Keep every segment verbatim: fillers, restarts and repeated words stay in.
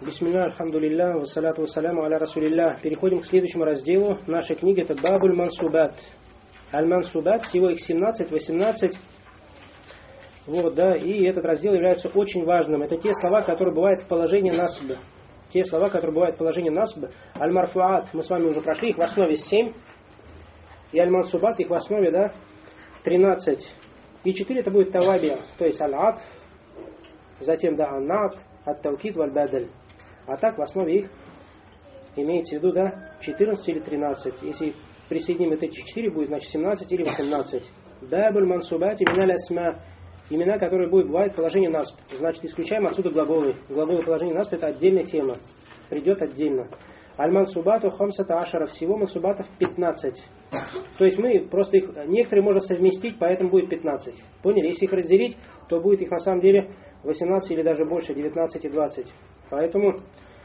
Бисмилля, альхамдулилля, вассаляту вассаляму аля расулилля. Переходим к следующему разделу нашей книги. Это Бабуль Мансубат. Аль-Мансубат, всего их семнадцать-восемнадцать. Вот, да, и этот раздел является очень важным. Это те слова, которые бывают в положении насб. Те слова, которые бывают в положении насб. Аль-Марфуат, мы с вами уже прошли, их в основе семь. И Аль-Мансубат, их в основе, да, тринадцать. И четыре это будет таваби, то есть аль-атф, затем, да, ан-нат, ат-таукид, валь-бадаль. А так в основе их имеется в виду, да, четырнадцать или тринадцать. Если присоединим вот эти четыре, будет, значит, семнадцать или восемнадцать. Бабуль Мансубат, имена лясма, имена, которые будут бывать в положении насб. Значит, исключаем отсюда глаголы. Глаголы положения насб это отдельная тема. Придет отдельно. Аль-Мансубату хамсата ашара, всего мансубатов пятнадцать. То есть мы просто их, некоторые можно совместить, поэтому будет пятнадцать. Поняли? Если их разделить, то будет их на самом деле восемнадцать или даже больше, девятнадцать и двадцать. Поэтому,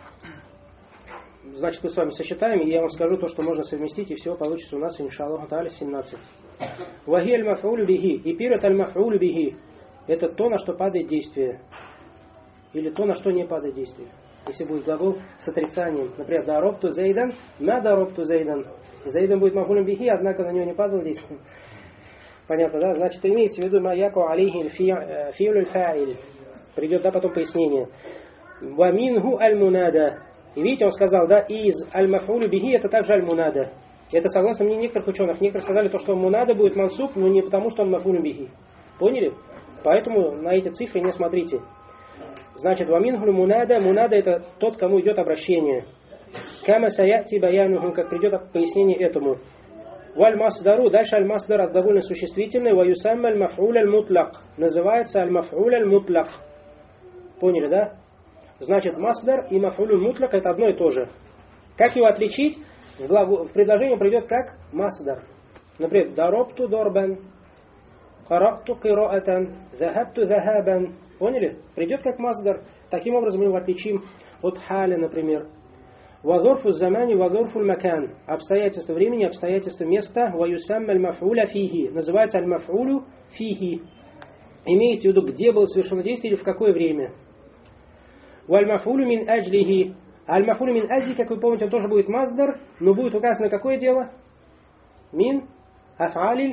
значит, мы с вами сосчитаем, и я вам скажу то, что можно совместить, и все получится у нас, иншаллаху та'аля, семнадцать. Вахи аль-маф'улю бихи. И перед аль-маф'улю бихи. Это то, на что падает действие. Или то, на что не падает действие. Если будет глагол с отрицанием. Например, даробту зайдан, ма даробту зайдан. Зайдан будет маф'улем бихи, однако на него не падало действие. Понятно, да? Значит, имеется в виду ма яку алейхи фи'лю аль-фа'иль. Придет, да, потом пояснение. Ва минху аль-мунада. И видите, он сказал, да, из аль-маф'улю бихи это также аль-мунада. Это согласно мнению некоторых ученых. Некоторые сказали, то, что мунада будет мансуб, но не потому, что он маф'улю бихи. Поняли? Поэтому на эти цифры не смотрите. Значит, ва минху аль-мунада. Мунада это тот, кому идет обращение. Кама саяти баянуху, как придет пояснение этому. Валь-масдару, дальше аль-масдар от довольно существительный, ва юсамма аль-маф'уль аль-мутлак. Называется аль-маф'уль аль-мутлак. Поняли, да? Значит, масдар и маф'уль аль-мутлак это одно и то же. Как его отличить? В, глагол, в предложении придет как масдар. Например, даробту дорбан, каракту кираатан, захабту захабан. Поняли? Придет как масдар. Таким образом мы его отличим от халя, например. Вазорфу замани, вазорфу макан. Обстоятельства времени, обстоятельства места. Ваюсамма аль-маф'уля фихи. Называется аль-маф'улю фихи. Имеется в виду, где было совершено действие или в какое время. Валь-маф'улю мин аджлихи. Аль-маф'улю мин аджли, как вы помните, он тоже будет масдар, но будет указано какое дело? Мин аф'алиль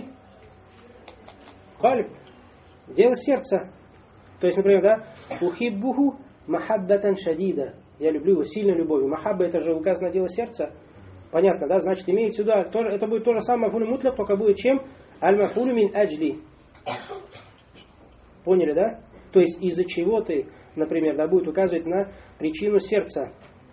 кальб. Дело сердца. То есть, например, да, ухиббуху махаббатан шадида. Я люблю его сильной любовью. Махабба это же указано дело сердца. Понятно, да? Значит, имеется в виду, тоже, это будет то же самое маф'улю мутлак, только будет чем? Аль-маф'улю мин аджли. Поняли, да? То есть, из-за чего ты, например, да, будет указывать на причину сердца.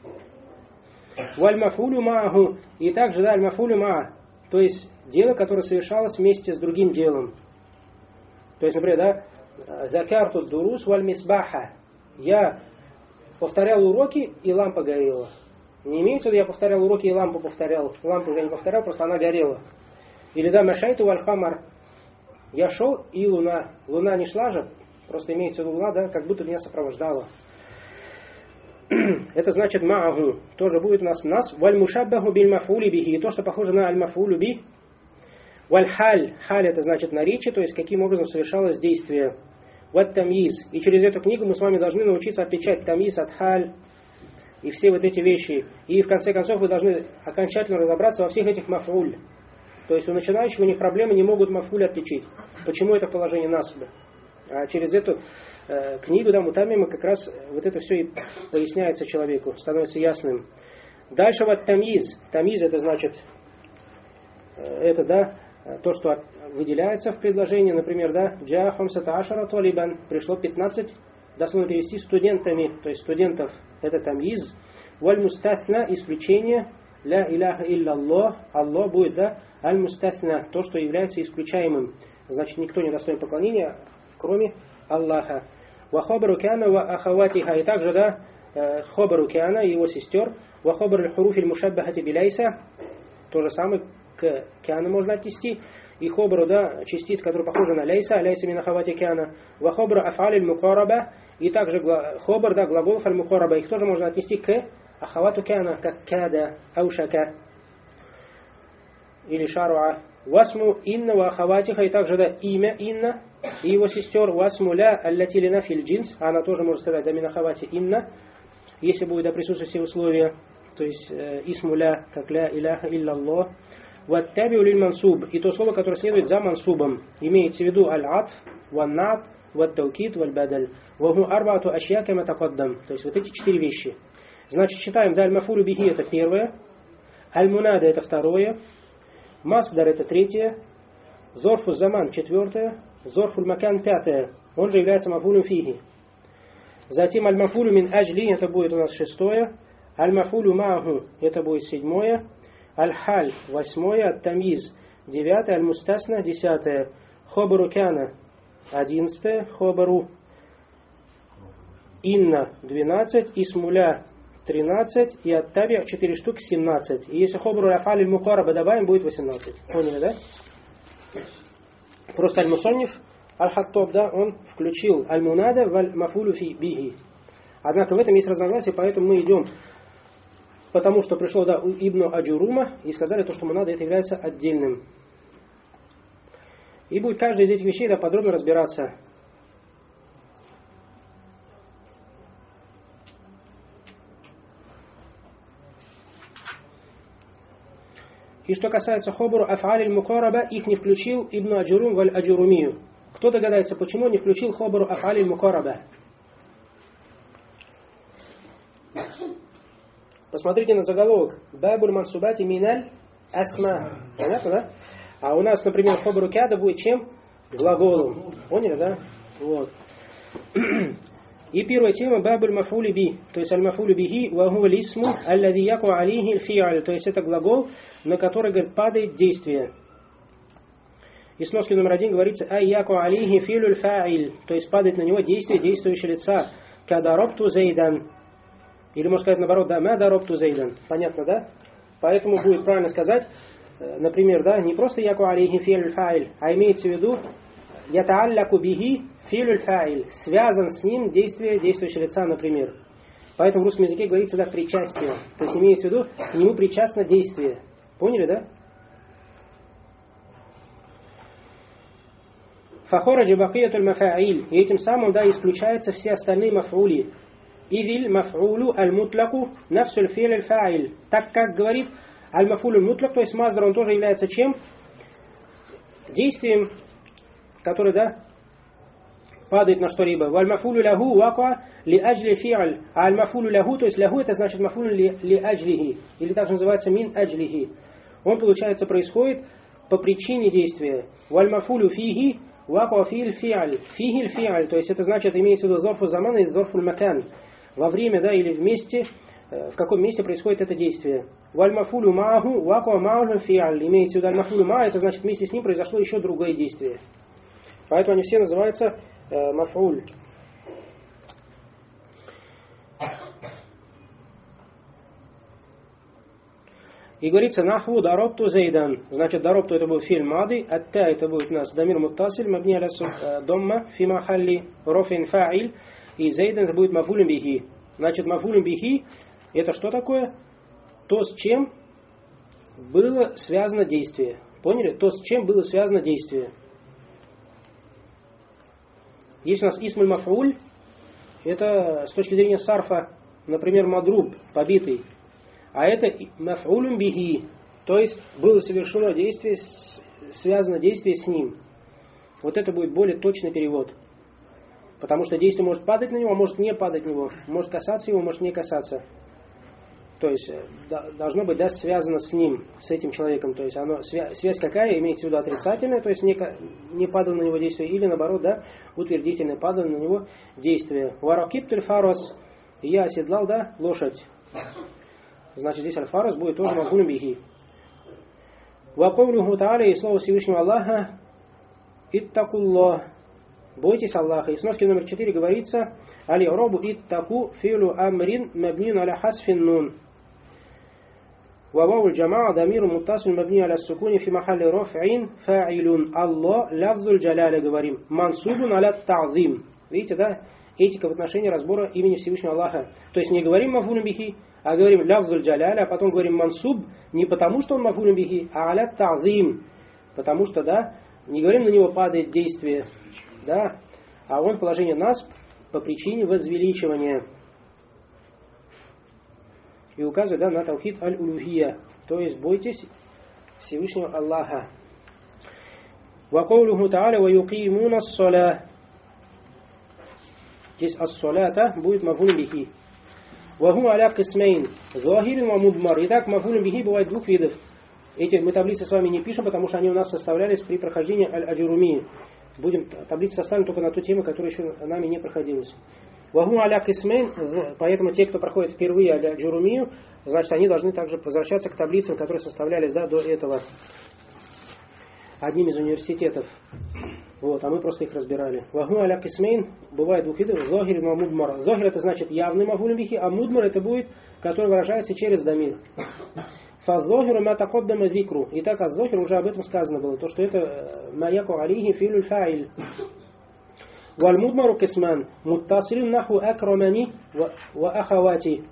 Валь-маф'улю мааху. И также, да, аль-маф'улю маа. То есть, дело, которое совершалось вместе с другим делом. То есть, например, да, закарту дурус валь-мисбаха. Я повторял уроки, и лампа горела. Не имеется в виду, я повторял уроки, и лампу повторял. Лампу уже не повторял, просто она горела. Или, да, машайту валь-хамар. Я шел, и луна. Луна не шла же, просто имеется в виду луна, да, как будто меня сопровождала. Это значит ма'аху. Тоже будет у нас нас. Валь-мушаббаху биль-маф'ули бихи. И то, что похоже на аль-маф'улю би. Валь-халь. Халь это значит наречие, то есть каким образом совершалось действие. Ват-тамиз. И через эту книгу мы с вами должны научиться отличать тамиз от халь. И все вот эти вещи. И в конце концов вы должны окончательно разобраться во всех этих маф'уль. То есть у начинающих у них проблемы, не могут маф'уль отличить. Почему это положение насба? А через эту э, книгу, да, мутамима, как раз вот это все и поясняется человеку, становится ясным. Дальше вот тамиз. Тамиз это значит, э, это, да, то, что выделяется в предложении, например, да, джа хамсата ашара талибан, пришло пятнадцать, дословно перевести студентами, то есть студентов, это тамиз. Валь мустасна, исключение, ля иляха илля Аллах, Аллах будет, да, аль мустасна, то, что является исключаемым. Значит, никто не достоин поклонения, кроме Аллаха. Ва хабару кяна ва ахаватиха. И также, да, хабару кяна и его сестер. Ва хабар аль-хуруф аль-мушаббахати биляйса. То же самое к кяна можно отнести. И хабару, да, частиц, которые похожи на ляйса. Ляйса мин ахавати кяна. Ва хабару аф'аль аль-мукараба. И также хабар, да, глаголов аль-мукараба. Их тоже можно отнести к ахавату кяна, как када, аушака. Или шаруа. Васму инна ва ахаватиха. И также, да, имя инна и его сестер. Васму ля аллати лина фил джинс. Она тоже может сказать, да, мин ахавати инна. если будет да, присутствовать все условия, то есть э, исму ля, как ля иляха илляллах. Ваттабиу лиль мансуб, и то слово, которое следует за мансубом, имеется в виду аль-атф, ван-нат, ват-таукид, валь-бадаль. Ваху арбаату ашья кама такаддам. То есть вот эти четыре вещи. Значит, читаем, да, аль-мафулю бихи это первое, аль-мунада это второе, масдар это третье, зорфу заман четвертое, зорфу макан пятое. Он же является мафулю фиги. Затем аль-мафулю мин аджли это будет у нас шестое, аль-мафулю мааху это будет седьмое, аль-халь восьмое, ат-тамиз девятое, аль-мустасна десятое, хобару кяна одиннадцатое, хобару инна двенадцать, исмуля тринадцать и ат-таби четыре штуки семнадцать. И если хобару афаль мукараба добавим, будет восемнадцать. Поняли, да? Просто аль-мусонниф Аль-Хаттаб, да, он включил аль-мунада в аль-мафулю фи бихи. Однако в этом есть разногласие, поэтому мы идем, потому что пришло, да, у Ибн Аджурума и сказали то, что мунада это является отдельным. И будет каждая из этих вещей, да, подробно разбираться. И что касается хобару аф'аль мукараба, их не включил Ибн Аджурум в аль-Аджурумию. Кто догадается, почему не включил хобару аф'аль мукараба? Посмотрите на заголовок. Бабуль мансубати миналь асма. Понятно, да? А у нас, например, хобару кяда будет чем? Глаголом. Поняли, да? Вот. И первая тема бабуль мафули би. То есть аль-мафули бихи ва хува лисму аллади яку алейхи аль-фи'аль. То есть это глагол, на который, говорит, падает действие. И сноски номер один говорится ай яку алейхи филюль фа'иль. То есть падает на него действие действующего лица. Кадаробту зейдан. Или можно сказать наоборот, да, ма даробту зейдан. Понятно, да? Поэтому будет правильно сказать, например, да, не просто яку алейхи филюль фа'иль, а имеется в виду ятаалляку бихи филюль фа'иль. Связан с ним действие действующего лица, например. Поэтому в русском языке говорится, да, причастие. То есть имеется в виду, к нему причастно действие. Поняли, да? Фахораджи бакиятуль мафа'иль. И этим самым, да, исключаются все остальные маф'ули. Идиль маф'улю аль-мутляку нафсуль филюль фа'иль. Так как говорит аль-маф'улю мутляк, то есть маздар, он тоже является чем? Действием, который, да, падает на что-либо. Валь-мафулю лаху вака ли аджли фи'аль. А аль-мафулю лаху, то есть лаху, это значит мафулю ли, ли аджлихи. Или также называется мин аджлихи. Он, получается, происходит по причине действия. Валь-мафулю фиги вака фи'ль фи'аль. Фи'ль фи'аль, то есть это значит, имеется в виду зорфу замана и зорфу макан. Во время, да, или вместе, в каком месте происходит это действие. Валь-мафулю мааху вака мааху фи'аль. Имеется в виду аль-мафулю ма, это значит, вместе с ним произошло еще другое действие. Поэтому они все называются э, маф'уль. И говорится нахву даробту зейдан. Значит, даробту это будет фильм мады, атта это будет у нас дамир муттасиль, мабни аля домма, фи махалли рофин фа'иль, и зейдан это будет мафулин бихи. Значит, мафулин бихи это что такое? То, с чем было связано действие. Поняли? То, с чем было связано действие. Есть у нас исмуль маф'уль, это с точки зрения сарфа, например, мадруб, побитый. А это маф'улюм бихи, то есть было совершено действие, связано действие с ним. Вот это будет более точный перевод. Потому что действие может падать на него, а может не падать на него. Может касаться его, может не касаться. То есть должно быть, да, связано с ним, с этим человеком. То есть оно, связь какая, имеется в виду отрицательная, то есть не, не падало на него действие, или наоборот, да, утвердительное, падало на него действие. Варакиптуль фарос, я оседлал, да, лошадь. Значит, здесь аль-фарос будет тоже маф'улюм бихи. Вакаулюху та'аля, и слово Всевышнего Аллаха, иттакуллах, бойтесь Аллаха. И в сноски номер четыре говорится, али-робу иттаку филу амрин мабнин аля хасфин нун. Вавау аль-джамаа дамиру муттасиль мабни аля сукуни фи махалли роф'ин фа'илун. Аллах лавзуль джаляля говорим. Мансубун аля та'зим. Видите, да? Этика в отношении разбора имени Всевышнего Аллаха. То есть не говорим маф'улюм бихи, а говорим лавзуль джаляля, а потом говорим мансуб не потому, что он маф'улюм бихи, а аля та'зим. Потому что, да, не говорим на него падает действие, да, а он положение насб по причине возвеличивания. И указывает, да, на таухид аль-улухия. То есть бойтесь Всевышнего Аллаха. وقوله تعالى ويقيمون الصلاة. Здесь ас-салата будет мафуль бихи. وهو على قسمين ظاهر ومضمر. Итак, мафуль бихи бывает двух видов. Эти мы таблицы с вами не пишем, потому что они у нас составлялись при прохождении аль-аджурумии. Будем таблицы составим только на ту тему, которая еще нами не проходилась. وهو على قسمين. Поэтому те, кто проходит впервые аль-аджурумию, значит, они должны также возвращаться к таблицам, которые составлялись, да, до этого одним из университетов. Вот, а мы просто их разбирали. Ваху аля кисмейн бывает двух видов. Зохир и мудмар. Зохир это значит явный мафуль бихи, а мудмар это будет, который выражается через дамир. Фазохиру ма такоддама зикру. Итак, от зохир уже об этом сказано было. То, что это маяку алихи филюль фаиль. Валь мудмару кисман. Муттасилин наху акрамани ва ахавати.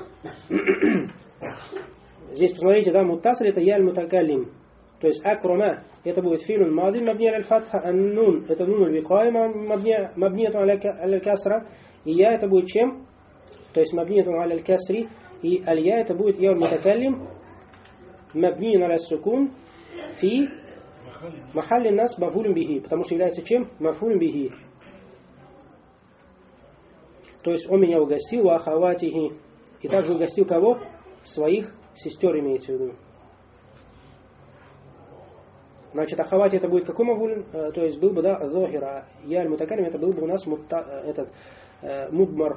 Здесь посмотрите, да, муттасиль это яль мутакаллим. То есть акрома это будет филун мади мабни аль-фатха, ан-нун это нун аль-викая мабниятун аль-касра, и я это будет чем? То есть мабниятун аль-касри, и аль-я это будет я аль-мутакаллим мабниятун аль-сукун фи махалли нас мафулюм бихи, потому что является чем? Мафулюм бихи. То есть он меня угостил ва ахаватихи, и также угостил кого? Своих сестер имеется в виду. Значит, ахавати это будет какой мавуль? То есть был бы, да, зохир, а я аль-мутакалим это был бы у нас мутта, этот э, мудмар.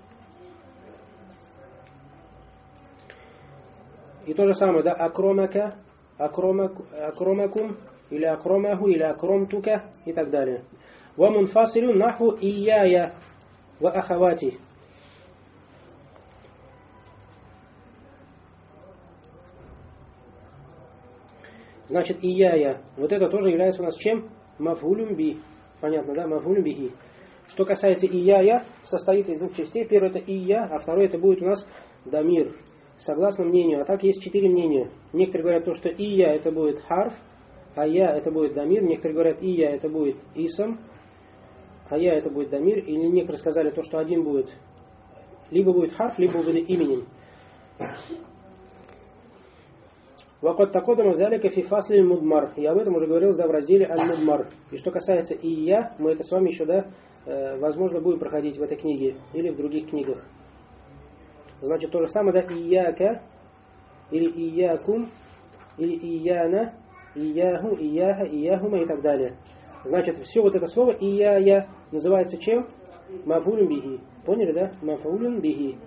И то же самое, да, акромака, акромак, акромакум, или акромаху, или акромтука и так далее. Ва мунфасилю наху ияя ва ахавати. Значит, ияя, вот это тоже является у нас чем? Мафулюм би. Понятно, да? Мафулюм бихи. Что касается ияя, состоит из двух частей. Первое это ия, а второе это будет у нас дамир. Согласно мнению. А так есть четыре мнения. Некоторые говорят, то, что ия это будет харф, а я это будет дамир. Некоторые говорят, ия это будет исам, а я это будет дамир. Или некоторые сказали, то, что один будет, либо будет харф, либо будет именем. Вакот такодама залика фи фасли мудмар. Я об этом уже говорил, да, в разделе аль-мудмар. И что касается ия, мы это с вами еще, да, возможно, будем проходить в этой книге или в других книгах. Значит, то же самое, да, ияка, или иякум, или ияна, ияху, ияха, ияхума и так далее. Значит, все вот это слово ияя называется чем? Мафулюм бихи. Поняли, да? Мафулюм бихи.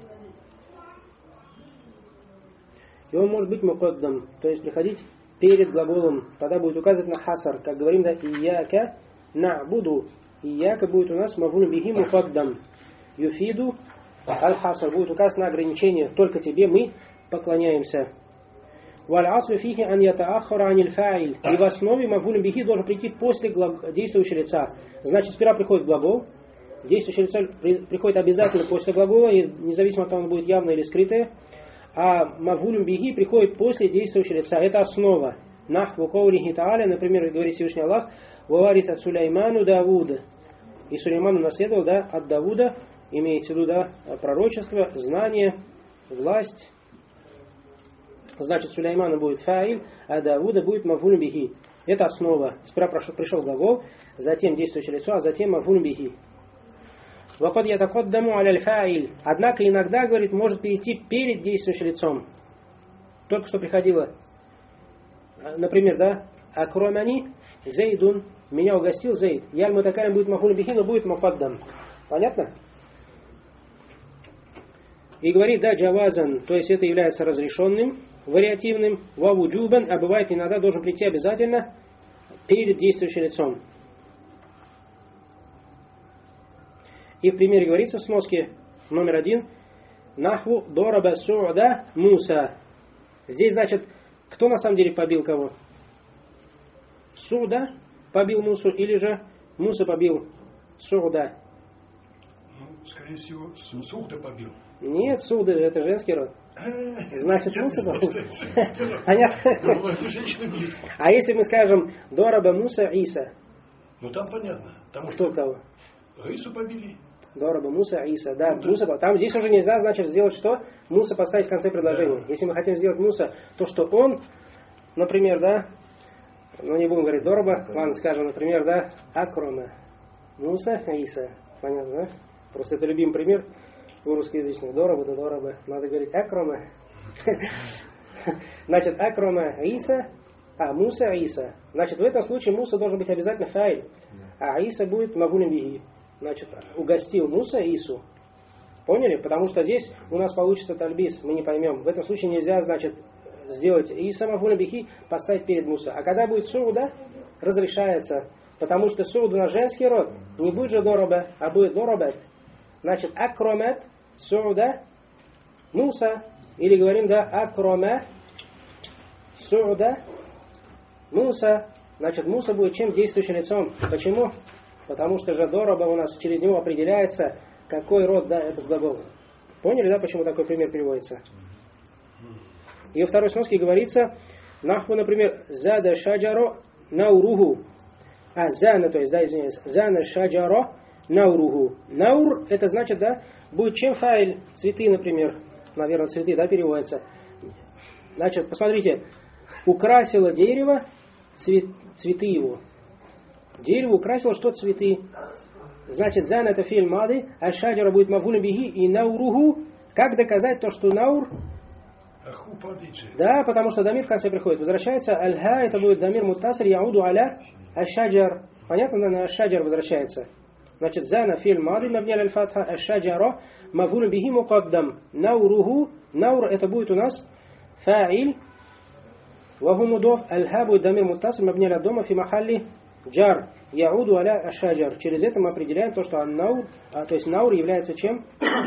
И он может быть мукаддам, то есть приходить перед глаголом. Тогда будет указывать на хасар. Как говорим, да, ияка на'буду. Ияка будет у нас мафулюм бихи мукаддам. Юфиду аль-хасар будет указывать на ограничение. Только тебе мы поклоняемся. Валь-аслю фихи ан ятаахара аниль фа'иль. И в основе мафулюм бихи должен прийти после глаг... действующего лица. Значит, сперва приходит глагол. Действующее лицо приходит обязательно после глагола, независимо от того, он будет явное или скрытое. А мафулюм бихи приходит после действующего лица. Это основа. Нахву каулихи та'аля, например, говорит Всевышний Аллах, ваварис от Сулейману Давуда. И Сулейману наследовал, да, от Давуда, имеется в виду, да, пророчество, знание, власть. Значит, Сулейману будет фаиль, а Давуда будет мафулюм бихи. Это основа. Сперва пришел глагол, затем действующее лицо, а затем мафулюм бихи. Вакад ятакаддаму аляль фаиль. Однако иногда, говорит, может перейти перед действующим лицом. Только что приходило, например, да, акромани зейдун, меня угостил зейд. Яль мутакалим будет мафулюм бихи, но будет мукаддам. Понятно? И говорит, да, джавазан, то есть это является разрешенным, вариативным, вавуджубан, а бывает иногда должен прийти обязательно перед действующим лицом. И в примере говорится в сноске номер один, нахву дораба су'да Муса. Здесь, значит, кто на самом деле побил кого? Су'да побил Мусу или же Муса побил Су'да? Ну, скорее всего, Су'да побил. Нет, Су'да это женский род. Значит, Муса побил. Понятно? А если мы скажем дораба Муса Иса? Ну там понятно. Кто кого? Ису побили. Дораба Муса Иса. Да, Муса, там здесь уже нельзя, значит, сделать что? Муса поставить в конце предложения. Если мы хотим сделать Муса, то что он, например, да, ну не будем говорить Дораба, ладно, скажем, например, да, Акрома Муса Иса. Понятно, да? Просто это любимый пример у русскоязычных. Дораба, да Дораба. Надо говорить Акрома. Значит, Акрома Иса, а Муса Иса. Значит, в этом случае Муса должен быть обязательно фаиль, а Иса будет мавулем бихи. Значит, угостил Муса Ису. Поняли? Потому что здесь у нас получится тальбис, мы не поймем. В этом случае нельзя, значит, сделать Иса мавулем бихи, поставить перед Муса. А когда будет суда, разрешается. Потому что суда на женский род не будет же дороба, а будет доробет. Значит, акромет, суда, Муса. Или говорим, да, акроме, суда, Муса. Значит, Муса будет чем? Действующим лицом. Почему? Потому что же дороба у нас через него определяется, какой род, да, этот глагол. Поняли, да, почему такой пример переводится? И во второй сноске говорится, нахву, например, зада шаджаро науруху. А, зана, то есть, да, извиняюсь, зана шаджаро науруху. Наур, это значит, да, будет чем фаиль, цветы, например. Наверное, цветы, да, переводятся. Значит, посмотрите, украсило дерево, цвет, цветы его. Дерево украсило что? Цветы. Значит, зан это филь мады, а шаджара будет мавулем бихи и науруху. Как доказать то, что наур? Да, потому что дамир в конце приходит. Возвращается аль-ха, это будет дамир муттасир яуду аля аш-шаджар. Понятно, на аш-шаджар возвращается. Значит, зана филь мады мабниаль аль-фатха аш-шаджара мавулем бихи мукаддам. Науруху. Наур это будет у нас фаиль. Ваху мудов аль-ха будет дамир муттасир мабниаль ад-дома фи махалли джар. Яуду аля аш-шаджар. Через это мы определяем то, что наур, а, то есть наур является чем?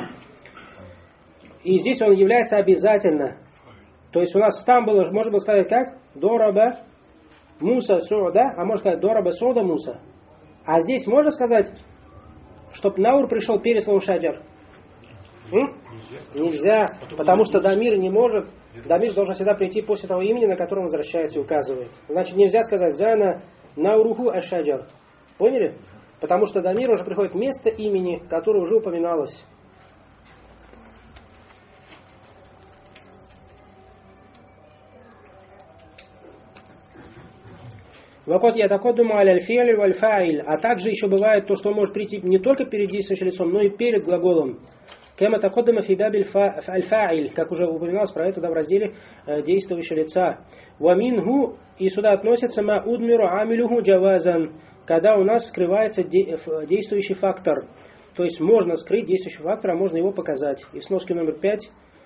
И здесь он является обязательно. То есть у нас там было, можно было сказать как? Дораба Муса Суда, а можно сказать Дораба Суда Муса. А здесь можно сказать, чтобы наур пришел перед словом шаджар? М? Нельзя, потому что дамир не может. Дамир должен всегда прийти после того имени, на котором возвращается и указывает. Значит, нельзя сказать зана науруху аш-шаджар. Поняли? Потому что дамир уже приходит вместо имени, которое уже упоминалось. Вакот я такой думаю, аль-фиаль валь-фаиль. А также еще бывает то, что он может прийти не только перед действующим лицом, но и перед глаголом. Кема такоддама фи бабиль аль-фаиль, как уже упоминалось про это, да, в разделе э, действующего лица. Ваминху, и сюда относится ма удмиру амилюху джавазан, когда у нас скрывается де, действующий фактор. То есть можно скрыть действующий фактор, а можно его показать. И в сноске номер пять.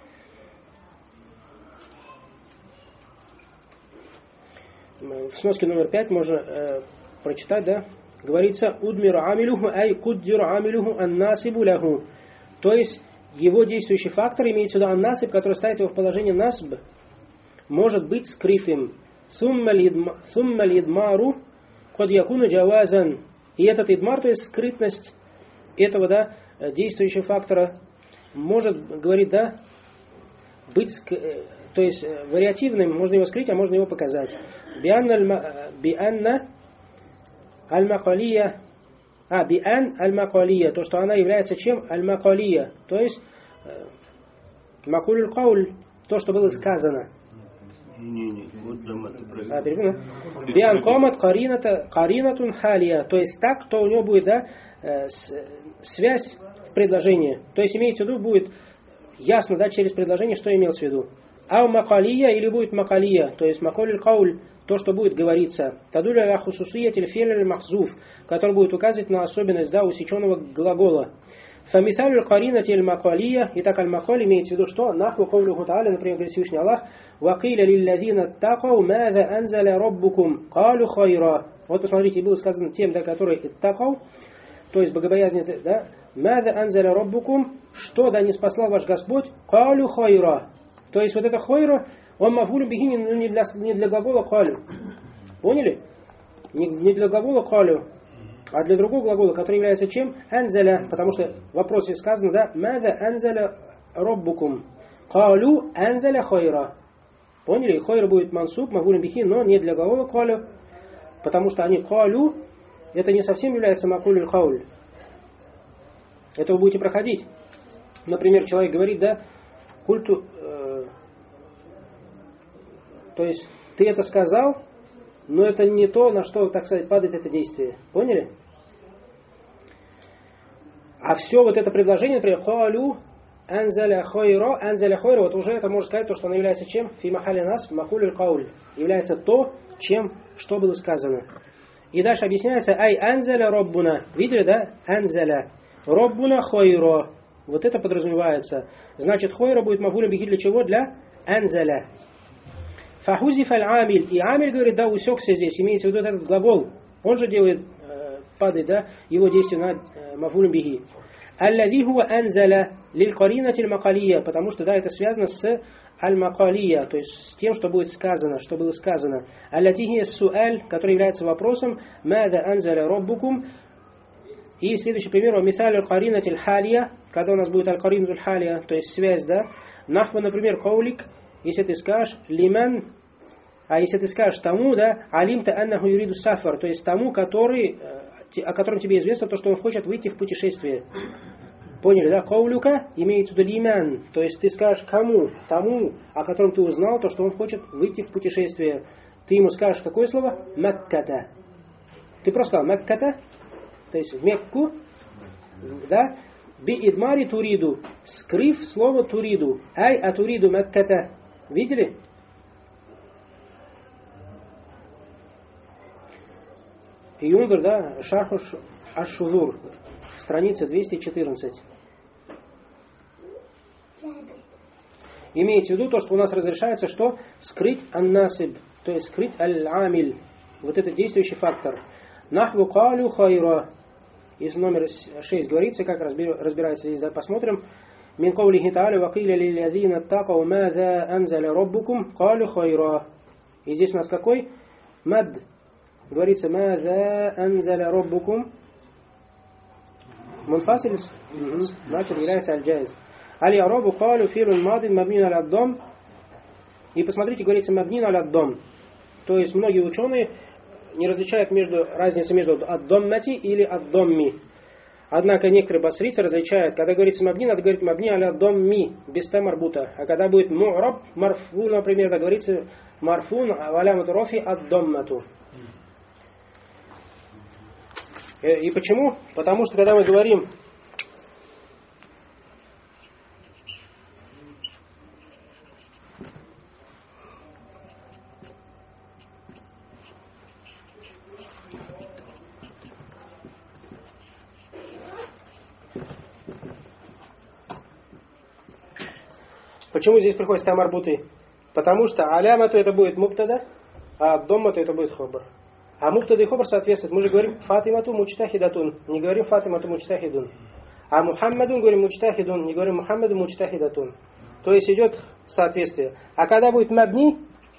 В сноске номер пять можно э, прочитать, да, говорится удмиру амилюху ай куддиру амилюху аннасибу ляху. То есть его действующий фактор, имеется в виду аннасиб, который ставит его в положение насб, может быть скрытым. Сумма лидмару код якуну джавазан. И этот идмар, то есть скрытность этого, да, действующего фактора, может, говорит, да, быть, то есть вариативным, можно его скрыть, а можно его показать. Бианна аль-макалия, а, биан аль-макалия, то, что она является чем? Аль-макалия, то есть макуль кауль, то, что было сказано. Не, не, вот дома ты а, биан комат каринатун халия, то есть так, то у него будет, да, связь в предложении. То есть имеется в виду, будет ясно, да, через предложение, что имелось в виду. Ау макалия или будет макалия, то есть макуль кауль, то, что будет говориться. Тадуля ля хусусият или фель махзуф, который будет указывать на особенность, да, усеченного глагола. Фамисалю каринати аль макалия, и так аль макаль имеется в виду, что нахву каулюху та'аля, например, говорит Всевышний Аллах, вакиля лиллазина такау маза анзаля раббукум калю хайра. Вот посмотрите, было сказано тем, да, которые иттакау, то есть богобоязнь, да, маза анзаля раббукум, что да не спаслал ваш Господь, калю хайра. То есть вот это хайра, он мафулю бихи не для, не для глагола калю. Поняли? Не, не для глагола калю, а для другого глагола, который является чем? Анзаля. Потому что в вопросе сказано, да, маза анзаля раббукум. Калю анзаля хайра. Поняли? Хайра будет мансуб, мафулю бихи, но не для глагола калю. Потому что они калю, это не совсем является макулю кауль. Это вы будете проходить. Например, человек говорит, да, культу, э, то есть ты это сказал, но это не то, на что, так сказать, падает это действие. Поняли? А все вот это предложение, например, «Халю анзаля хойро», «анзаля хойро», вот уже это можно сказать, то, что оно является чем? «Фи махали нас махулю кауль», является то, чем, что было сказано. И дальше объясняется «Ай анзаля роббуна». Видели, да? «Анзаля роббуна хойро». Вот это подразумевается. Значит, хойро будет махулю бихи для чего? Для «анзаля». «Фахузиф аль-амиль». И амиль говорит, да, усекся здесь. Имеется в виду этот глагол. Он же делает, падает, да, его действие на мафулю бихи. «Аллади хуа анзаля лиль-каринати аль-макалия». Потому что, да, это связано с аль-макалия, то есть с тем, что будет сказано, что было сказано. «Аллати суаль», который является вопросом, «Мада анзаля роббукум». И следующий пример, «Мисаль аль-каринати аль-халия», когда у нас будет аль-каринату аль-халия, то есть связь, да. «Нахва», например, «каулик», если ты скажешь «лиман», а если ты скажешь тому, да, «алимта аннаху юриду сафар», то есть тому, который, о котором тебе известно, то, что он хочет выйти в путешествие. Поняли, да? «Каулюка» имеется в виду «лиман», то есть ты скажешь кому? Тому, о котором ты узнал, то, что он хочет выйти в путешествие. Ты ему скажешь какое слово? «Макката». Ты просто сказал «Макката», то есть в Мекку, да? «Би-идмари туриду», скрыв слово «туриду». «Ай атуриду Макката». Видели? Юндер, да, Шарху аш-Шузур, страница двести четырнадцать. Имеется в виду то, что у нас разрешается что? Скрыть ан-насиб, то есть скрыть аль-амиль, вот это действующий фактор. Нахву калю хайра. Из номер шесть говорится, как разбирается здесь, да, посмотрим. Мин каулихи та'аля ва киля лилладзина аттакау маза анзаля роббукум калю хайра. И здесь у нас какой? Мад. Говорится, маза анзаля роббукум. Мунфасиль. Значит, является аль-джайз. Аль-ярабу калю филун мадин мабнин аль-аддам. И посмотрите, говорится, мабнин аль-аддам. То есть многие ученые не различают между, разницу между аддаммати или аддамми. Однако некоторые басрицы различают, когда говорится мабни, надо говорить мабни аля дамми, без та марбута. А когда будет му'раб, марфу, например, да, говорится марфун валямату рофи аддаммату. И почему? Потому что когда мы говорим Почему здесь приходится тамарбуты? Потому что алямату это будет муптада, а доммату это будет хобар. А муптада и хобар соответствуют. Мы же говорим фатимату мучтахидатун, не говорим фатимату мучтахидун. А мухаммадун говорим мучтахидун, не говорим мухаммаду мучтахидатун. То есть идет соответствие. А когда будет мабни,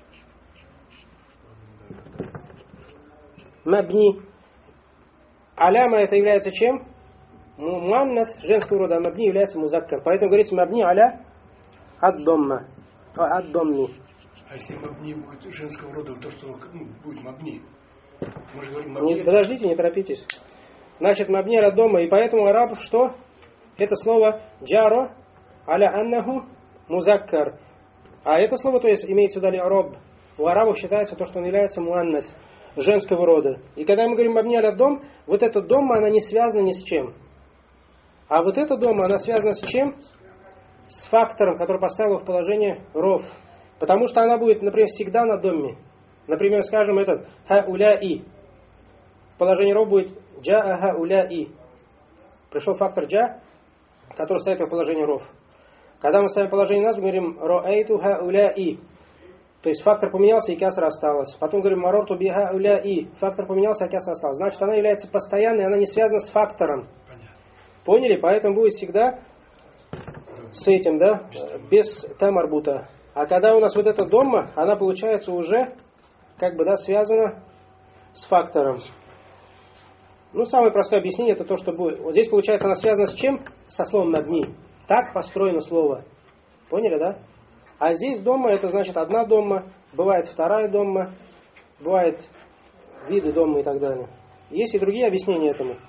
мабни, аляма это является чем? Муаннас женского рода, а мабни является музаккар. Поэтому говорится мабни аля ад-домма, ад-домми. А если мабни будет женского рода, то что ну, будет мабни? Мы же говорим мабни. Не, подождите, не торопитесь. Значит, мабни ад-домма, и поэтому араб что? Это слово джаро аля аннаху музаккар. А это слово, то есть, имеется в виду араб. У арабов считается то, что он является муаннас, женского рода. И когда мы говорим мабни аля дом, вот эта домма, она не связана ни с чем. А вот эта домма, она связана с чем? С фактором, который поставил в положение ров. Потому что она будет, например, всегда на доме. Например, скажем, этот ха-уля-и. В положении ров будет джа ха-уля-и. Пришел фактор джа, который ставит в положение ров. Когда мы ставим положение нас, мы говорим ро-эйту ха-уля-и. То есть фактор поменялся, и кясра осталась. Потом говорим марорту би ха-уля-и. Фактор поменялся, а кясра осталась. Значит, она является постоянной, она не связана с фактором. Поняли? Поэтому будет всегда с этим, да, без тамарбута. А когда у нас вот эта домма, она получается уже, как бы, да, связана с фактором. Ну, самое простое объяснение, это то, что будет. Вот здесь, получается, она связана с чем? Со словом «набни». Так построено слово. Поняли, да? А здесь домма, это значит одна домма, бывает вторая домма, бывает виды доммы и так далее. Есть и другие объяснения этому.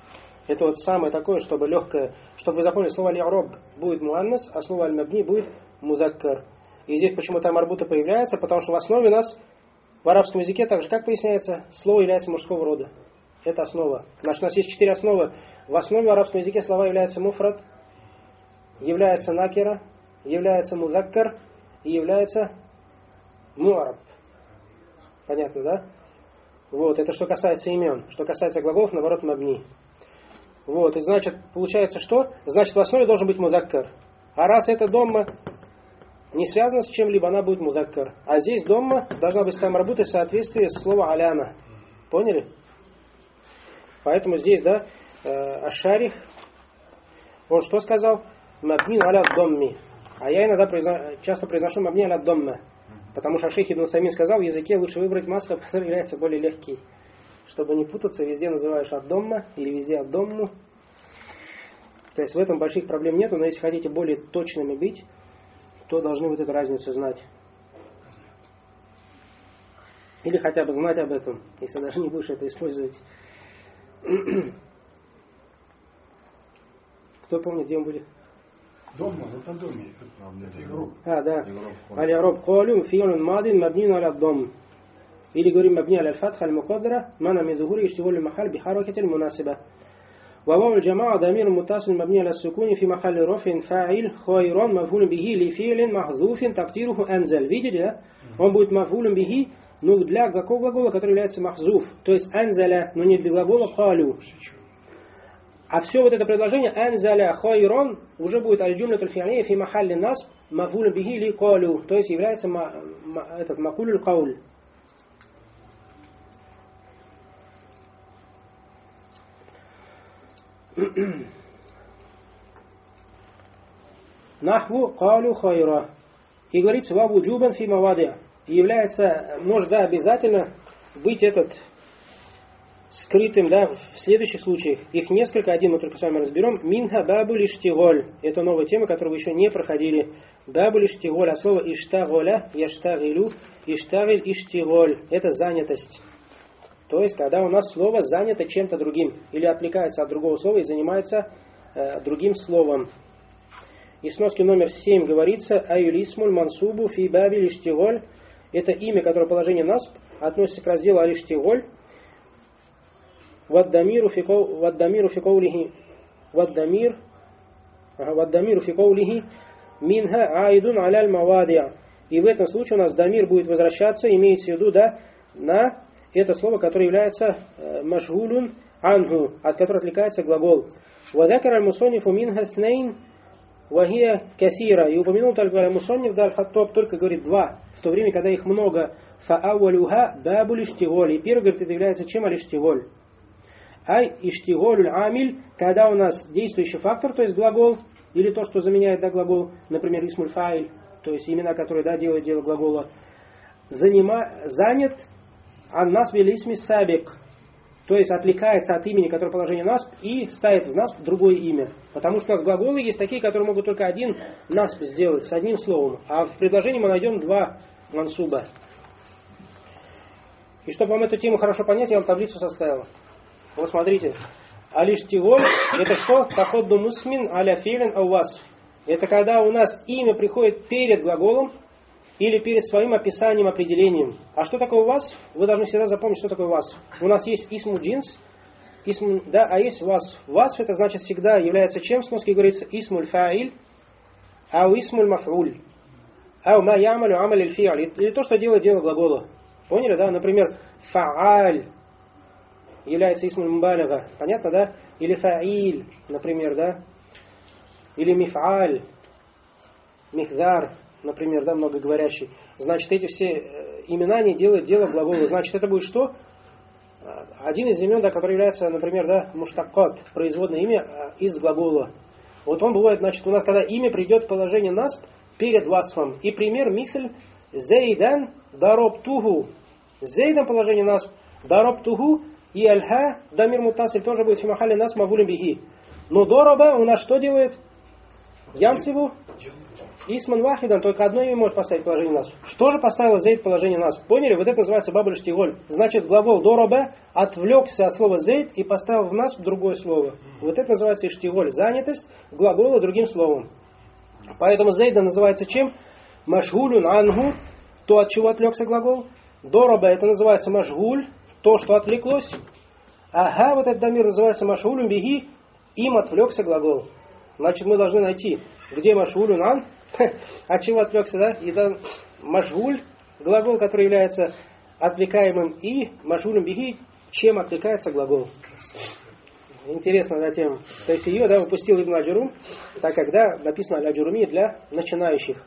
Это вот самое такое, чтобы легкое, чтобы вы запомнили, слово аль-ираб будет муаннас, а слово аль-мабни будет музаккар. И здесь почему там марбута появляется, потому что в основе у нас в арабском языке также, как поясняется, слово является мужского рода. Это основа. Значит, у нас есть четыре основы. В основе в арабском языке слова являются муфрад, является накера, является музаккар и является муараб. Понятно, да? Вот, это что касается имен. Что касается глаголов, наоборот, мабни. Вот, и значит, получается что? Значит, в основе должен быть музаккар. А раз это домма не связано с чем-либо, она будет музаккар. А здесь домма должна быть там работать в соответствии с словом аляма. Поняли? Поэтому здесь, да, э, Аш-Шарих, он что сказал? Мабни аля домми. А я иногда произно... часто произношу мабни аля домма. Потому что шейх Ибн Усаймин сказал, в языке лучше выбрать масхаб, который является более легкий. Чтобы не путаться, везде называешь ад-домма или везде ад-домму. То есть в этом больших проблем нет, но если хотите более точными быть, то должны вот эту разницу знать. Или хотя бы знать об этом, если даже не будешь это использовать. Кто помнит, где мы были? Дома, вот на доме. Это игрок. А, да. Аль-Ираб калюм фи'лун мадин мабнин аля дом. Или говорим мабни аля аль-фатха аль-мукаддара мана мин зухури иштигуль махаль би харакати аль-мунасиба. وواو الجماعة ضمير متصل مبني على السكون في محل رفع فاعل خير مفعول به لفعل محذوف تقديره أنزل. Видите, да? Он будет مفعول به, но для какого глагола, который является махзуф. То есть анзаля, но не для глагола калю. А все вот это предложение анзаля хайрон уже будет аль-джумлатуль фи'лия фи махалли насб маф'улун бихи ли калю. То есть является ма, ма, этот макулюль кауль. Нахву калю хайра. И говорится ва вуджубан фи мавади. Является, может, да, обязательно быть этот скрытым, да, в следующих случаях. Их несколько, один мы только с вами разберем. Минха бабуль иштиголь. Это новая тема, которую вы еще не проходили. Бабуль иштиголь. А слово иштаголя, яштагилю, иштагиль иштиголь. Это занятость. То есть, когда у нас слово занято чем-то другим. Или отвлекается от другого слова и занимается э, другим словом. И сноски номер семь говорится аюлисмуль мансубу фи бабиль иштиголь. Это имя, которое положение насб относится к разделу аль-иштиголь. Ваддамиру фи каулихи Ваддамир Ваддамиру фи каулихи Минха айдун аляль мавадиа. И в этом случае у нас дамир будет возвращаться, имеется в виду, да, на это слово, которое является машгулун ангу, от которого отвлекается глагол. Вадакар аль-мусонифу минха снейн вахия кассира. И упомянул только аль-мусониф, да, аль-хаттаб только говорит два, в то время, когда их много. Фаауалюха бабуль иштиголь. И первый, говорит, это является чем аль-иштиголь? Ай иштиголюль амиль, когда у нас действующий фактор, то есть глагол, или то, что заменяет, да, глагол, например, исмуль фаиль, то есть имена, которые, да, делают дело глагола, занима, занят ан насб или исми сабик, то есть отвлекается от имени, которое положение насб, и ставит в насб другое имя. Потому что у нас глаголы есть такие, которые могут только один насб сделать с одним словом, а в предложении мы найдем два мансуба. И чтобы вам эту тему хорошо понять, я вам таблицу составил. Вот смотрите. Алиштиголь это что? Таходду мусмин аля филин аувас. Это когда у нас имя приходит перед глаголом или перед своим описанием, определением. А что такое вас? Вы должны всегда запомнить, что такое вас. У нас есть исму джинс, исму, да, а есть вас. Вас это значит всегда является чем? В сноске говорится исмуль фаиль, ау исмуль маф'уль, ау ма ямалю амаль аль фи'аль. Или то, что делает дело глагола. Поняли, да? Например, фааль является исмуль мубалага. Понятно, да? Или фаиль, например, да? Или мифаль, михдар, например, да, многоговорящий. Значит, эти все имена не делают дело глагола. Значит, это будет что? Один из имен, да, который является, например, да, муштаккат, производное имя из глагола. Вот он бывает, значит, у нас, когда имя придет в положение насб перед васфом. И пример мисль зейдан даробтуху. Зейдан положение насб, даробтуху. И аль-ха, дамир мутасиль, тоже будет фимахали нас мавулим бихи. Но дороба у нас что делает? Янсиву? Исман вахидан, только одно имя может поставить положение нас. Что же поставило зейд положение нас? Поняли? Вот это называется бабуль штиголь. Значит, глагол доробе отвлекся от слова зейд и поставил в нас другое слово. Вот это называется иштиголь. Занятость глагола другим словом. Поэтому зейда называется чем? Машгулюн ангу, то, от чего отвлекся глагол. Доробе это называется машгуль, то, что отвлеклось. Ага, вот этот дамир называется машгулюн биги, им отвлекся глагол. Значит, мы должны найти, где машгулюн ан, от чего отвлекся, да? И да, машгуль, глагол, который является отвлекаемым, и машгулюн биги, чем отвлекается глагол. Интересно, да, тема. То есть ее, да, упустил Ибн Аджурум, так как, да, написано аль-Аджуруми для начинающих.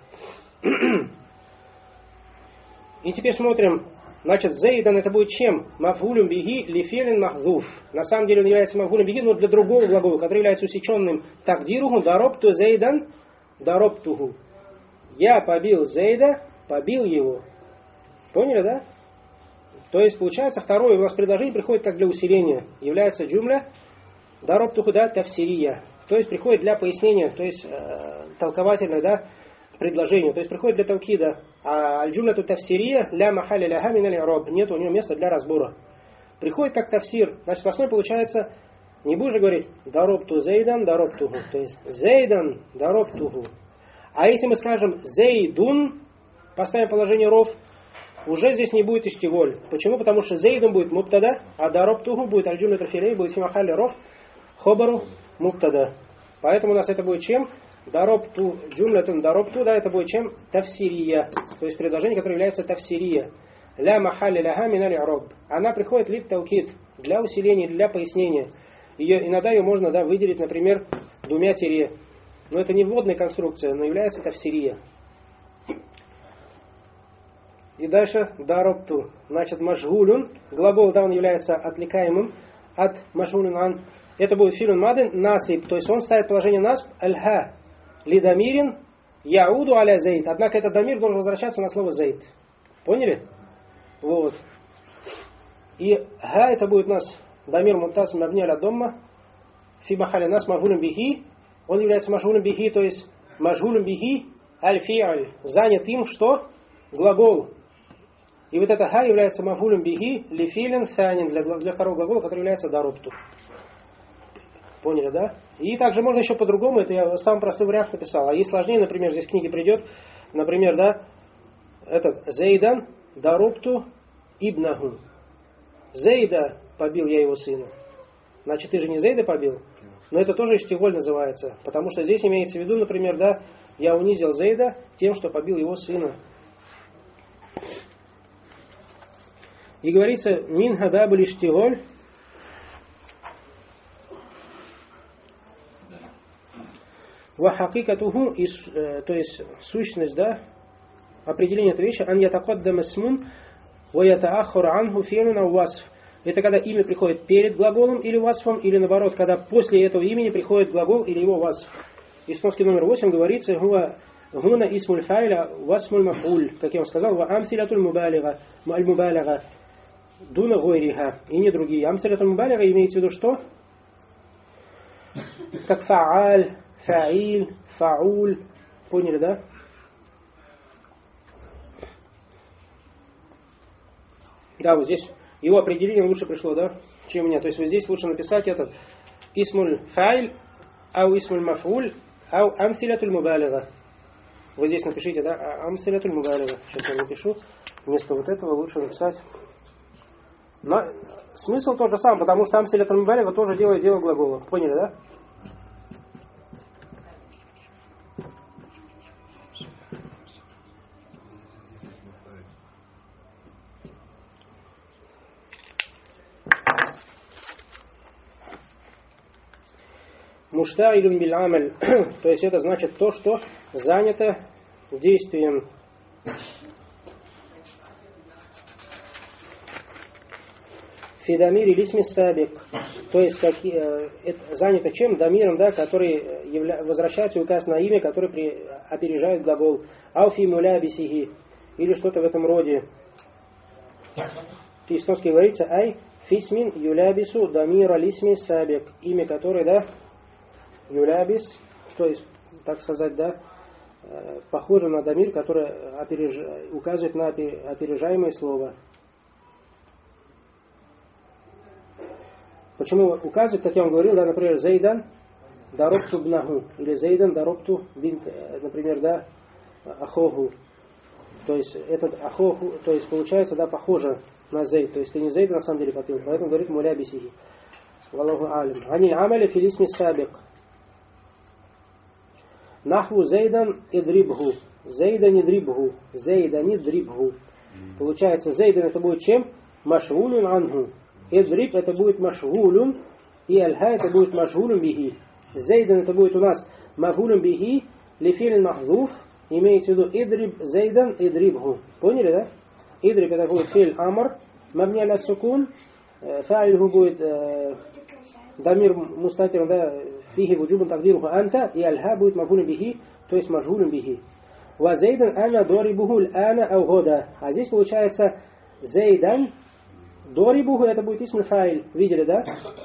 И теперь смотрим, значит, зейдан это будет чем? Мафгулюм биги лифелин махзуф. На самом деле он является мафгулюм биги, но для другого глагола, который является усеченным такдируху, даробту зейдан, даробтуху. Я побил зейда, побил его. Поняли, да? То есть, получается, второе у нас предложение приходит как для усиления. Является джумля даробтуху да тавсирия. То есть, приходит для пояснения, то есть, э, толковательное, да, предложение. То есть, приходит для тавкида. А аль-джумля тут тавсирия, ля махаля ляха миналь ираб. Нет у него места для разбора. Приходит как тавсир. Значит, в основе получается, не будешь же говорить даробту зейдан, даробтуху. То есть, зейдан, даробтуху. А если мы скажем зейдун, поставим положение ров, уже здесь не будет иштиголь. Почему? Потому что зейдун будет муптада, а даробтуху будет аль-джумля трафилей, будет фимахалли ров, хобару муптада. Поэтому у нас это будет чем? Даробту, джумлятун даробту, да, это будет чем? Тавсирия. То есть предложение, которое является тавсирия. Ля махалли ляха миналь ираб. Она приходит лит таукид, для усиления, для пояснения. Ее, иногда ее можно, да, выделить, например, двумя тире. Но это не вводная конструкция, но является тавсирия. И дальше даробту. Значит, машгулюн, глагол, да, он является отвлекаемым от машгулюн ан. Это будет филюн мадин насиб, то есть он ставит положение насб аль-ха. Лидамирин яуду аля зейд. Однако этот дамир должен возвращаться на слово зейд. Поняли? Вот. И ха это будет у нас дамир мунтас мабни аля домма. Фи махали нас мажгулюн бихи. Он является мажгулюн бихи, то есть мажгулюн бихи аль-фи'аль. Занят им что? Глагол. И вот это ха является мажгулюн бихи лифилин санин для, для второго глагола, который является дарубту. Поняли, да? И также можно еще по-другому, это я самый простой вариант написал. А если сложнее, например, здесь в книге придет, например, да, этот Зейдан дарубту ибнаху. Зейда побил я его сына. Значит, ты же не Зейда побил? Но это тоже иштиголь называется. Потому что здесь имеется в виду, например, да, я унизил Зейда тем, что побил его сына. И говорится, мин хадабуль иштиголь. Вахакикатуху, то есть сущность, да, определение этой вещи, ан ятакаддам исмун, ва ятааххар анху фи'лун ау васф. Это когда имя приходит перед глаголом или васфом, или наоборот, когда после этого имени приходит глагол или его васф. И в сноски номер восемь говорится, гуа гуна исмуль файля васмуль мафуль, как я вам сказал, ва амсилятуль мубалига, маль мубалига, дуна гойриха, и не другие. Амсилятуль мубалига имеется в виду что? Как фааль, фаиль, фауль. Поняли, да? Да, вот здесь его определение лучше пришло, да, чем мне. То есть вот здесь лучше написать этот исмуль фаиль, ау исмуль мафуль, ау амсилятуль мубалига. Вот здесь напишите, да, амсилятуль мубалига. Сейчас я напишу. Вместо вот этого лучше написать. Но смысл тот же самый, потому что амсилятуль мубалига тоже делает дело глагола. Поняли, да? Муштаилюн биль амаль, то есть это значит то, что занято действием. Фидамир или исми сабик, то есть как, э, это занято чем? Дамиром, да, который явля, возвращается и указывает на имя, который при, опережает глагол. Ауфи мулябисихи, или что-то в этом роде. То есть сноски говорится, ай фисмин юлябису дамира лисми сабик, имя которое, да, юлябис, то есть, так сказать, да, э, похоже на дамир, который опереж... указывает на опережаемое слово. Почему указывает, как я вам говорил, да, например, Зайдан даробту бнаху, или Зайдан даробту бинт, например, да, ахоху. То есть этот ахоху, то есть получается, да, похоже на Зайд. То есть ты не Зайд на самом деле попил, поэтому говорит муля бисихи. Валлаху алим. Ани амали филисми сабик. Нахву Зайдан идрибху. Зайдан идрибху. Зайдан идрибху. Получается, Зайдан это будет чем? Машгулюн анху. Идриб это будет машгулюн. И альха это будет машгулюн бихи. Зайдан это будет у нас мафгулюн бихи. Лифилин махзуф. Имеется в виду идриб Зайдан идрибху. Поняли, да? Идриб это будет филь амр. Мабни аля сукун. Фа'ильху будет дамир мустатир, да, фихи вуджубан тагдируху анта, и альха будет мафулин бихи, то есть мажгулин бихи. Ва зайдан ана дорибуху ана ау года. А здесь получается зайдан дорибуху, это будет исм фа'иль. Видели, да?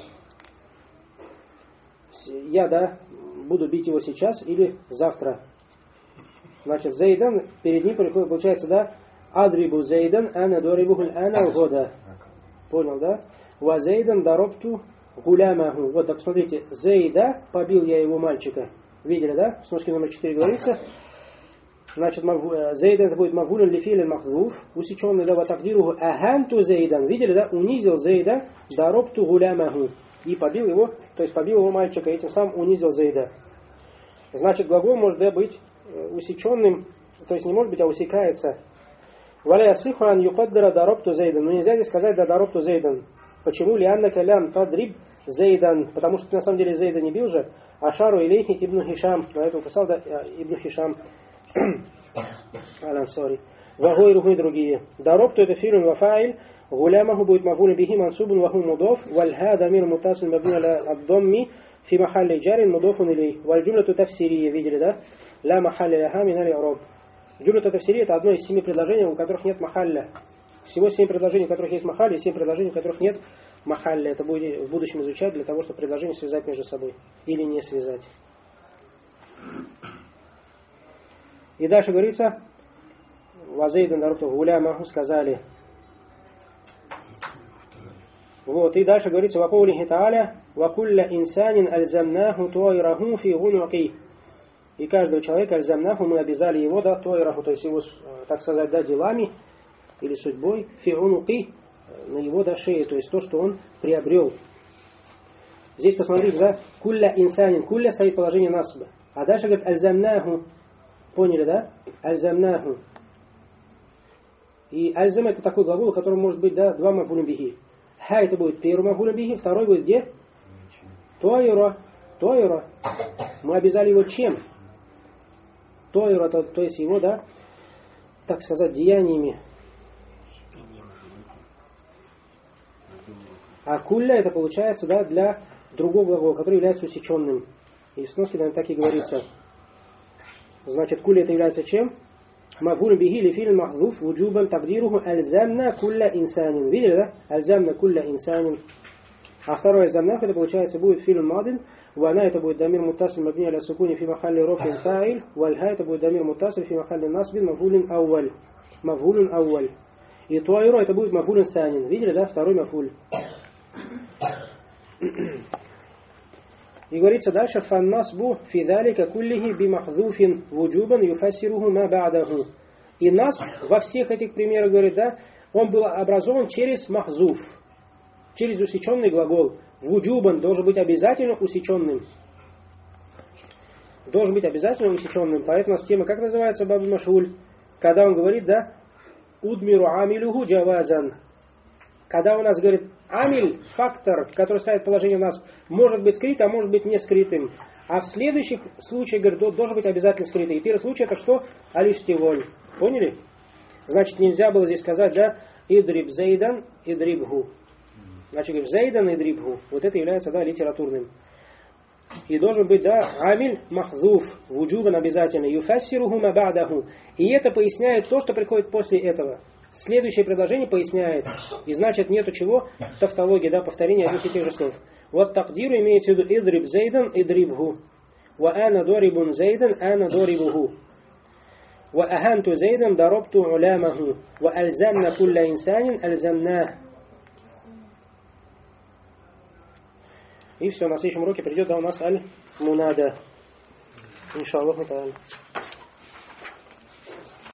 Я, да, буду бить его сейчас или завтра. Значит, зайдан, перед ним приходит, получается, да, адрибу зайдан ана дорибуху ана ау года. Понял, да? Ва зайдан даробту гулямаху. Вот так смотрите, Зейда, побил я его мальчика. Видели, да? В сноске номер четыре говорится. Значит, Зейда это будет мавгулен лифилен махзуф, усеченный, да, ватагдируху аханту Зейдан. Видели, да? Унизил Зейда, даробту гулямаху. И побил его, то есть побил его мальчика, этим самым унизил Зейда. Значит, глагол может, да, быть усеченным, то есть не может быть, а усекается. Валя сихуан юкаддара даробту Зейдан. Но нельзя здесь сказать, да, даробту Зейдан. Почему? Лианна калям тадриб Зейдан. Потому что на самом деле Зейда не бил же. Ашару илейхи ибн Хишам. На это указал, да, ибн Хишам. Алан, сори. Вагой руху и другие. Даробту это филюн вафаиль. Гулямаху будет мавулин бихи мансубун ваху мудов. Вальха дамир мутасун мабни аля аддомми. Фи махалли джарин мудофун илей. Вальджумляту тафсирия. Видели, да? Ла махалли ляха минали араб. Джумляту тафсирия это одно из семи предложений, у которых нет махалля. Всего семь предложений, у которых есть махаль, и семь предложений, у которых нет махалля. Это будет в будущем изучать для того, чтобы предложения связать между собой. Или не связать. И дальше говорится, Вазейдан даруту гулямаху сказали. Вот, и дальше говорится, Вакулихи тааля, Вакулля инсанин альзамнаху туайраху фи гунуки. И каждого человека альзамнаху мы обязали его, да, туайраху, то есть его, так сказать, да, делами, или судьбой, фиунуки, на его, да, шее, то есть то, что он приобрел. Здесь посмотрите, да, кулля инсанин, кулля стоит положение насба. А дальше говорит альзамнаху, поняли, да? Альзамнаху. И альзам это такой глагол, у которого может быть, да, два мафулин бихи. Ха это будет первый мафулин бихи, второй будет где? Тойра. Тойра. Мы обязали его чем? Тойра, то, то есть его, да, так сказать, деяниями. А кулля это получается, да, для другого глагола, который является усеченным. И в сноске, наверное, так и говорится. Значит, кулля это является чем? Мафуль бихи ли фильм махзуф вуджубан тагдируху альзамна кулля инсанин. Видели, да? Альзамна кулля инсанин. А второй альзамнах это получается будет фильм мадин. Вана это будет дамир мутасиль мабни аля сукуни фи махалли рофин фаиль. Вальха это будет дамир мутасиль фи махалли насбин мафулин ауаль. Мафулин ауаль. И туайро это будет мафулин санин. Видели, да? Второй мафуль. И говорится дальше, фаннасбу фидалика куллихи бимахзуфин вуджубан юфассируху ма ба'даху. И насб во всех этих примерах, говорит, да, он был образован через махзуф, через усеченный глагол. Вуджубан должен быть обязательно усеченным. Должен быть обязательно усеченным. Поэтому у нас тема, как называется бабу машуль? Когда он говорит, да, удмиру амилюху джавазан. Когда у нас, говорит, амиль, фактор, который ставит положение у нас, может быть скрыт, а может быть не скрытым. А в следующих случаях, говорит, должен быть обязательно скрытый. И первый случай это что? Алиштиволь. Поняли? Значит, нельзя было здесь сказать, да, идриб зейдан, идрибгу. Значит, говорит, зейдан, идрибгу. Вот это является, да, литературным. И должен быть, да, амиль махзуф, вуджубан обязательно, юфассируху ма ба'даху. И это поясняет то, что приходит после этого. Следующее предложение поясняет. И значит нету чего? Тавтология, да, повторение одних и тех же слов. Вот тагдиру имеется в виду идриб зейдан, идрибгу. Ва ана дорибун зейдан, ана дорибуху. وأهنت زيدا ضربت علامه وألزمنا كل إنسان ألزمناه. И все, на следующем уроке придет у нас аль-мунада. Иншаллаху та'аля.